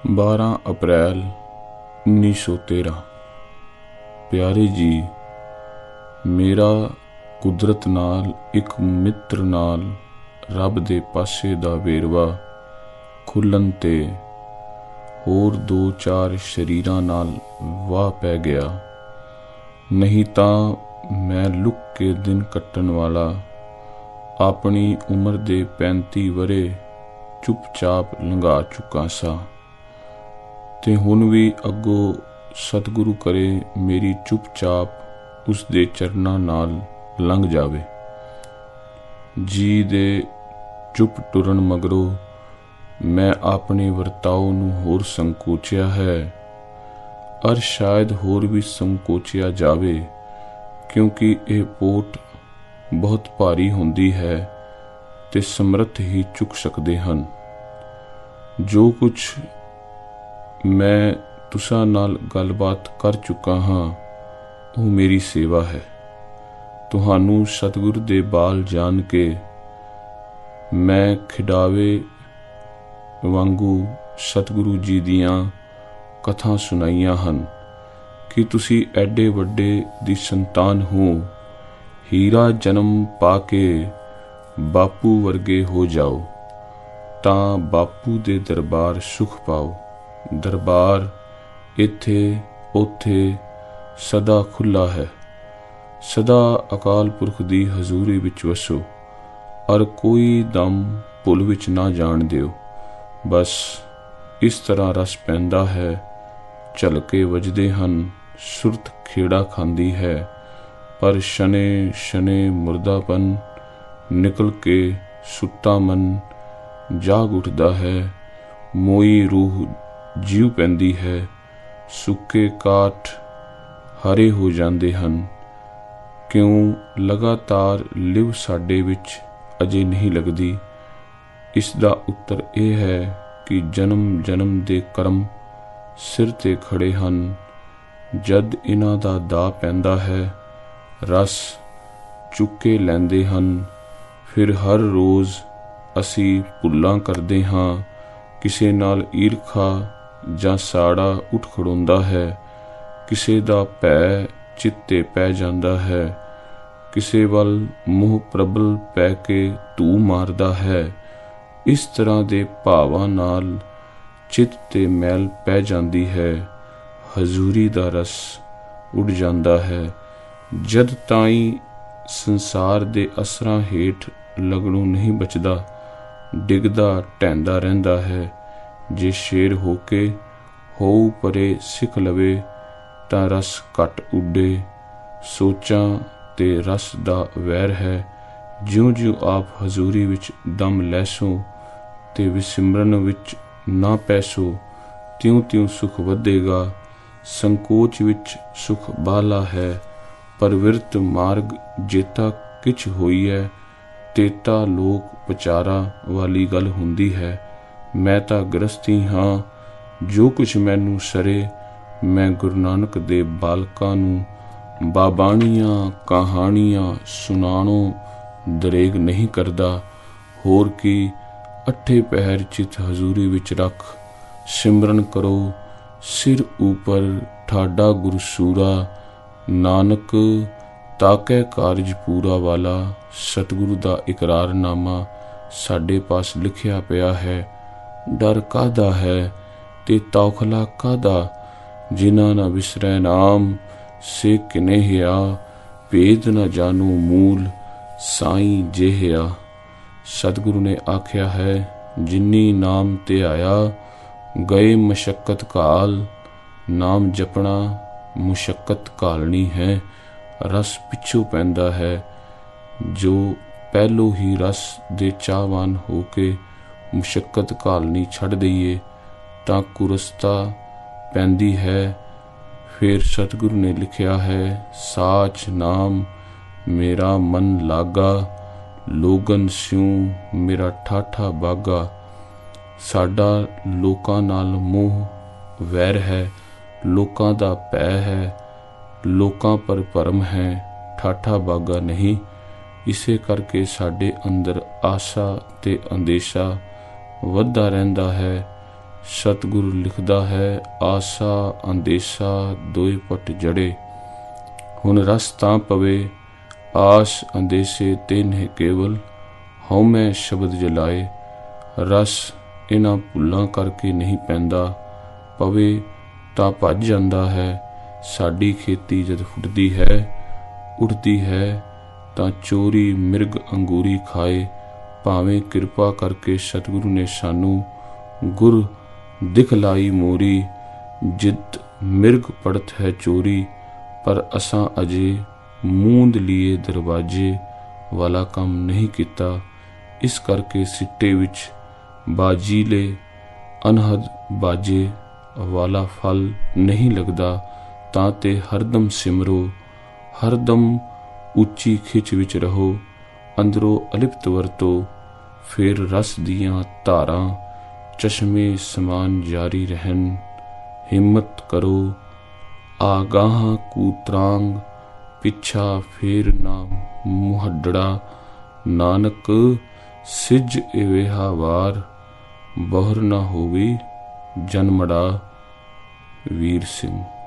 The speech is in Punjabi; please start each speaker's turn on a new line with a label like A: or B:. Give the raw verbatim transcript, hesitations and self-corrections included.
A: ਬਾਰਾਂ ਅਪ੍ਰੈਲ ਉੱਨੀ ਸੌ ਤੇਰਾਂ। ਪਿਆਰੇ ਜੀ, ਮੇਰਾ ਕੁਦਰਤ ਨਾਲ ਇੱਕ ਮਿੱਤਰ ਨਾਲ ਰੱਬ ਦੇ ਪਾਸੇ ਦਾ ਵੇਰਵਾ ਖੁੱਲ੍ਹਣ 'ਤੇ ਹੋਰ ਦੋ ਚਾਰ ਸਰੀਰਾਂ ਨਾਲ ਵਾਹ ਪੈ ਗਿਆ। ਨਹੀਂ ਤਾਂ ਮੈਂ ਲੁਕ ਕੇ ਦਿਨ ਕੱਟਣ ਵਾਲਾ ਆਪਣੀ ਉਮਰ ਦੇ ਪੈਂਤੀ ਵਰ੍ਹੇ ਚੁੱਪਚਾਪ ਲੰਘਾ ਚੁੱਕਾ ਸਾਂ, ਤੇ ਹੁਣ ਵੀ ਅੱਗੋਂ ਸਤਿਗੁਰੂ ਕਰੇ ਮੇਰੀ ਚੁੱਪਚਾਪ ਉਸ ਦੇ ਚਰਨਾਂ ਨਾਲ ਲੰਘ ਜਾਵੇ। ਜੀ ਦੇ ਚੁੱਪ ਟੁਰਨ ਮਗਰੋਂ ਮੈਂ ਆਪਣੇ ਵਰਤਾਓ ਨੂੰ ਹੋਰ ਸੰਕੋਚਿਆ ਹੈ, ਅਰ ਸ਼ਾਇਦ ਹੋਰ ਵੀ ਸੰਕੋਚਿਆ ਜਾਵੇ, ਕਿਉਂਕਿ ਇਹ ਪੋਟ ਬਹੁਤ ਭਾਰੀ ਹੁੰਦੀ ਹੈ ਤੇ ਸਮਰੱਥ ਹੀ ਚੁੱਕ ਸਕਦੇ ਹਨ। ਜੋ ਕੁਛ ਮੈਂ ਤੁਸਾਂ ਨਾਲ ਗੱਲਬਾਤ ਕਰ ਚੁੱਕਾ ਹਾਂ ਉਹ ਮੇਰੀ ਸੇਵਾ ਹੈ। ਤੁਹਾਨੂੰ ਸਤਿਗੁਰੂ ਦੇ ਬਾਲ ਜਾਣ ਕੇ ਮੈਂ ਖਿਡਾਵੇ ਵਾਂਗੂ ਸਤਿਗੁਰੂ ਜੀ ਦੀਆਂ ਕਥਾ ਸੁਣਾਈਆਂ ਹਨ ਕਿ ਤੁਸੀਂ ਐਡੇ ਵੱਡੇ ਦੀ ਸੰਤਾਨ ਹੋ, ਹੀਰਾ ਜਨਮ ਪਾ ਕੇ ਬਾਪੂ ਵਰਗੇ ਹੋ ਜਾਓ ਤਾਂ ਬਾਪੂ ਦੇ ਦਰਬਾਰ ਸੁਖ ਪਾਓ। ਦਰਬਾਰ ਇੱਥੇ ਉੱਥੇ ਸਦਾ ਖੁੱਲ੍ਹਾ ਹੈ। ਸਦਾ ਅਕਾਲ ਪੁਰਖ ਦੀ ਹਜ਼ੂਰੀ ਵਿੱਚ ਵਸੋ, ਔਰ ਕੋਈ ਦਮ ਭੁੱਲ ਵਿੱਚ ਨਾ ਜਾਣ ਦਿਓ। ਬਸ ਇਸ ਤਰ੍ਹਾਂ ਰਸ ਪੈਂਦਾ ਹੈ, ਝਲਕੇ ਵੱਜਦੇ ਹਨ, ਸੁਰਤ ਖੇੜਾ ਖਾਂਦੀ ਹੈ, ਪਰ ਸ਼ਨੇ ਸ਼ਨੇ ਮੁਰਦਾਪਨ ਨਿਕਲ ਕੇ ਸੁੱਤਾ ਮਨ ਜਾਗ ਉੱਠਦਾ ਹੈ। ਮੋਈ ਰੂਹ ਜੀਉ ਪੈਂਦੀ ਹੈ, ਸੁੱਕੇ ਕਾਠ ਹਰੇ ਹੋ ਜਾਂਦੇ ਹਨ। ਕਿਉਂ ਲਗਾਤਾਰ ਲਿਵ ਸਾਡੇ ਵਿੱਚ ਅਜੇ ਨਹੀਂ ਲੱਗਦੀ? ਇਸ ਦਾ ਉੱਤਰ ਇਹ ਹੈ ਕਿ ਜਨਮ ਜਨਮ ਦੇ ਕਰਮ ਸਿਰ 'ਤੇ ਖੜੇ ਹਨ। ਜਦ ਇਹਨਾਂ ਦਾ ਦਾਅ ਪੈਂਦਾ ਹੈ, ਰਸ ਚੁੱਕੇ ਲੈਂਦੇ ਹਨ। ਫਿਰ ਹਰ ਰੋਜ਼ ਅਸੀਂ ਭੁੱਲਾਂ ਕਰਦੇ ਹਾਂ, ਕਿਸੇ ਨਾਲ ਈਰਖਾ ਜਾਂ ਸਾੜਾ ਉੱਠ ਖੜੋਂਦਾ ਹੈ, ਕਿਸੇ ਦਾ ਭੈ ਚਿੱਤੇ ਪੈ ਜਾਂਦਾ ਹੈ, ਕਿਸੇ ਵੱਲ ਮੋਹ ਪ੍ਰਬਲ ਪੈ ਕੇ ਧੂ ਮਾਰਦਾ ਹੈ। ਇਸ ਤਰ੍ਹਾਂ ਦੇ ਭਾਵਾਂ ਨਾਲ ਚਿੱਤ 'ਤੇ ਮੈਲ ਪੈ ਜਾਂਦੀ ਹੈ, ਹਜ਼ੂਰੀ ਦਾ ਰਸ ਉੱਡ ਜਾਂਦਾ ਹੈ। ਜਦ ਤਾਈਂ ਸੰਸਾਰ ਦੇ ਅਸਰਾਂ ਹੇਠ ਲੱਗਣੋਂ ਨਹੀਂ ਬਚਦਾ, ਡਿੱਗਦਾ ਢਹਿੰਦਾ ਰਹਿੰਦਾ ਹੈ। ਜੇ ਸ਼ੇਰ ਹੋ ਕੇ ਹੋਊ ਪਰੇ ਸਿੱਖ ਲਵੇ ਤਾਂ ਰਸ ਘੱਟ ਉੱਡੇ। ਸੋਚਾਂ ਤੇ ਰਸ ਦਾ ਵੈਰ ਹੈ। ਜਿਉਂ ਜਿਉਂ ਆਪ ਹਜ਼ੂਰੀ ਵਿੱਚ ਦਮ ਲੈਸੋ ਤੇ ਵਿਸਿਮਰਨ ਵਿੱਚ ਨਾ ਪੈਸੋ, ਤਿਉਂ ਤਿਉਂ ਸੁਖ ਵਧੇਗਾ। ਸੰਕੋਚ ਵਿੱਚ ਸੁਖ ਬਾਹਲਾ ਹੈ, ਪਰ ਵਿਰਤ ਮਾਰਗ ਜੇਤਾ ਕਿਛ ਹੋਈ ਹੈ, ਤੇਤਾ ਲੋਕ ਵਿਚਾਰਾ ਵਾਲੀ ਗੱਲ ਹੁੰਦੀ ਹੈ। ਮੈਂ ਤਾਂ ਗ੍ਰਸਤੀ ਹਾਂ, ਜੋ ਕੁਛ ਮੈਨੂੰ ਸਰੇ ਮੈਂ ਗੁਰੂ ਨਾਨਕ ਦੇ ਬਾਲਕਾਂ ਨੂੰ ਬਾਬਾਣੀਆਂ ਕਹਾਣੀਆਂ ਸੁਣਾਉਣੋਂ ਦਰੇਗ ਨਹੀਂ ਕਰਦਾ। ਹੋਰ ਕੀ, ਅੱਠੇ ਪਹਿਰ ਚਿਤ ਹਜ਼ੂਰੀ ਵਿੱਚ ਰੱਖ ਸਿਮਰਨ ਕਰੋ। ਸਿਰ ਉੱਪਰ ਠਾਡਾ ਗੁਰਸੂਰਾ, ਨਾਨਕ ਤਾਕੈ ਕਾਰਜ ਪੂਰਾ ਵਾਲਾ। ਸਤਿਗੁਰੂ ਦਾ ਇਕਰਾਰਨਾਮਾ ਸਾਡੇ ਪਾਸ ਲਿਖਿਆ ਪਿਆ ਹੈ। ਡਰ ਕਾਹਦਾ ਹੈ ਤੇ ਤੌਖਲਾ ਕਾਹਦਾ? ਜਿਨ੍ਹਾਂ ਨਾ ਵਿਸਰੈ ਨਾਮ ਸੇ ਕਿਨੇਹਿਆ, ਭੇਦ ਨਾ ਜਾਣੂ ਮੂਲ ਸਾਈਂ ਜੇਹਿਆ। ਸਤਿਗੁਰੂ ਨੇ ਆਖਿਆ ਹੈ, ਜਿਨੀ ਨਾਮ ਧਿਆਇਆ ਗਏ ਮਸ਼ੱਕਤ ਘਾਲ। ਨਾਮ ਜਪਣਾ ਮੁਸ਼ੱਕਤ ਘਾਲਣੀ ਹੈ। ਰਸ ਪਿੱਛੋਂ ਪੈਂਦਾ ਹੈ। ਜੋ ਪਹਿਲੋਂ ਹੀ ਰਸ ਦੇ ਚਾਹਵਾਨ ਹੋ ਕੇ ਮੁਸ਼ੱਕਤ ਘਾਲਣੀ ਛੱਡ ਦਈਏ ਤਾਂ ਕੁਰਸਤਾ ਪੈਂਦੀ ਹੈ। ਫਿਰ ਸਤਿਗੁਰੂ ਨੇ ਲਿਖਿਆ ਹੈ, ਸਾਚ ਨਾਮ ਮੇਰਾ ਮਨ ਲਾਗਾ, ਲੋਗਨ ਸਿਉ ਮੇਰਾ ਠਾਠਾ ਬਾਗਾ। ਸਾਡਾ ਲੋਕਾਂ ਨਾਲ ਮੋਹ ਵੈਰ ਹੈ, ਲੋਕਾਂ ਦਾ ਭੈ ਹੈ, ਲੋਕਾਂ ਪਰ ਭਰਮ ਹੈ, ਠਾਠਾ ਬਾਗਾ ਨਹੀਂ। ਇਸੇ ਕਰਕੇ ਸਾਡੇ ਅੰਦਰ ਆਸਾ ਤੇ ਅੰਦੇਸ਼ਾ ਵੱਧਦਾ ਰਹਿੰਦਾ ਹੈ। सतगुरु लिखदा है, आशा अंदेशा दोए पट जड़े। हुन रस तां पवे, आस अंदेशे ते नहीं केवल, हौमै शब्द जलाए। रस इन्हां भुल्लां करके नहीं पैंदा, पवे तां भज जांदा है। साडी खेती जद फुटदी है, उठदी है, तां चोरी मिर्ग अंगूरी खाए। भावें किरपा करके सतगुरु ने सानू गुर दिखलाई मोरी। जित मिर्ग पड़त है चोरी, पर असां अजे मूंद लिए दरवाजे वाला काम नहीं किता। इस करके सिट्टे विच बाजीले अनहद बाजे वाला फल नहीं लगदा। तां ते हरदम सिमरो, हरदम उच्ची खिच विच रहो, अंदरों अलिप्त वरतो। फिर रस दियां धारां चश्मे समान जारी रहन। हिम्मत करो आगाह कूत्रांग, पिछा फेर ना मुहड्डड़ा। नानक सिज एवेहा वार, बहुर ना होवी जन्मड़ा। वीर सिंह।